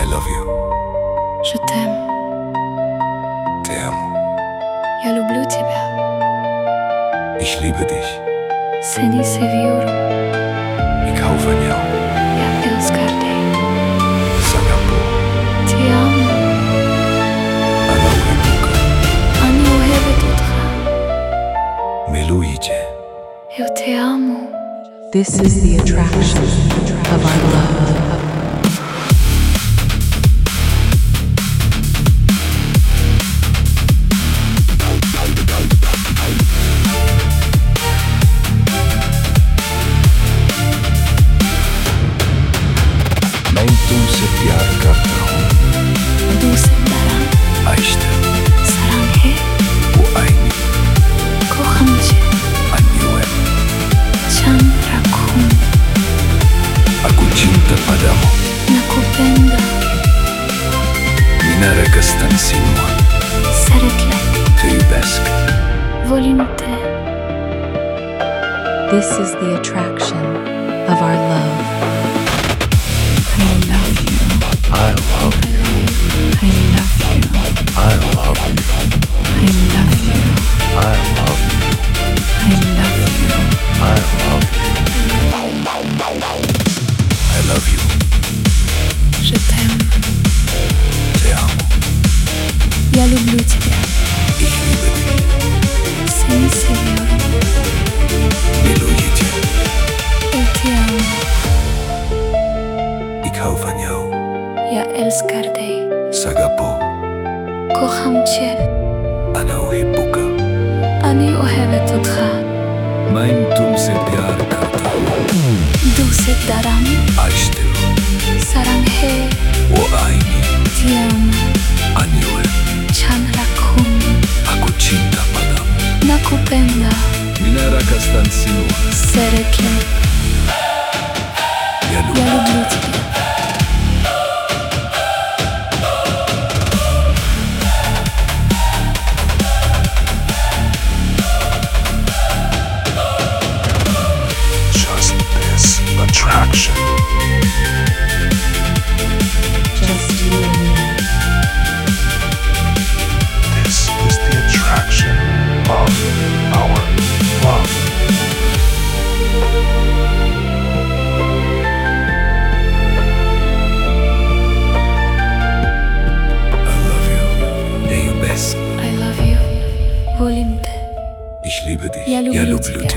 love you. Je t'aime, Te amo. я люблю тебя. Ich liebe dich. Seni seviyorum. Ik hou van jou. Я älskar dig. Sagapo. Ti amo. Ana uhibuka. אני אוהבת אותך. Miluję cię. Eu te amo. This is the attraction of our love. मैं तुमसे प्यार करता हूँ. Duse daran. Aşkım. Saranhe. Bu aynı. Kocham cię. Anıyorum. Chandrakun. Aku cinta padamu. Nakupenda. Minarakastan sinua. Szeretlek. Te iubesc. Volim te. This is the attraction of our love. I love you. I love you. I love you. I love you. I love you. I love you. I love you. I love you. I love you. Je t'aime. Te amo. Я люблю тебя. Ich liebe dich. Seni seviyorum. Miluję cię. Eu te amo. Ik hou van jou. Я älskar dig. Sagapo. Kocham cię. Ana uhibuka. אני אוהבת אותך. मैं तुमसे प्यार करता हूँ. Duse daran. Aşkım. Saranhe. O aynı. Ti amo. Anıyorum. Chandrakun. Aku cinta padamu. Nakupenda. Minarakastan sinua. Szeretlek. Я Я люблю. люблю тебя. Just this attraction. Just you and me. This is the attraction of our love. I love you. Te iubesc. I love you. Volim te. Ich liebe dich. Я люблю тебя.